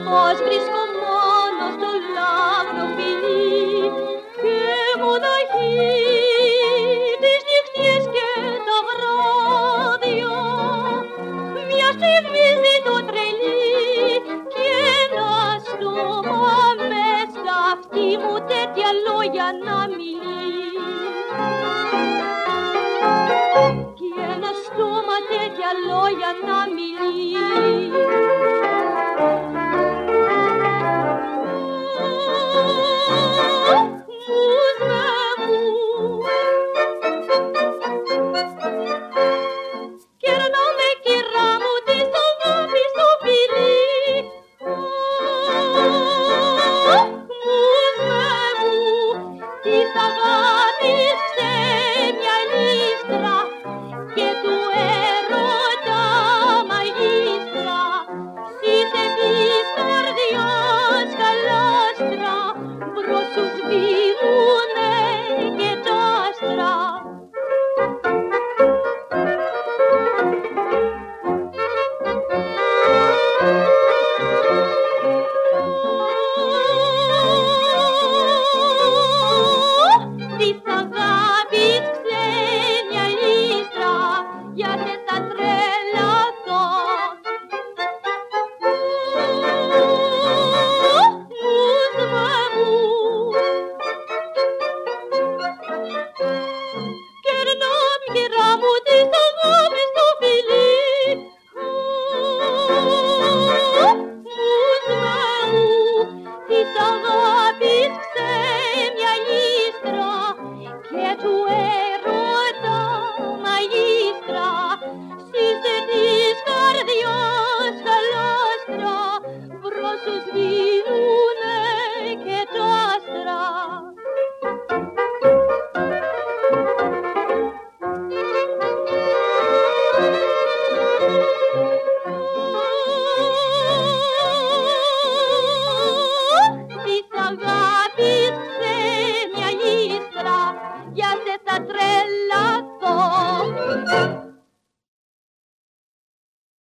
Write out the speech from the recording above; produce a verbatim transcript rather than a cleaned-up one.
πως βρίσκω μόνο στο λάβρο φιλί και μοναχή τις νύχτιες και τα βράδια. Μια στιγμή ζητώ τρελή και ένα στόμα μες στα αυτή μου τέτοια λόγια να μιλεί. Και ένα στόμα τέτοια λόγια να μιλεί.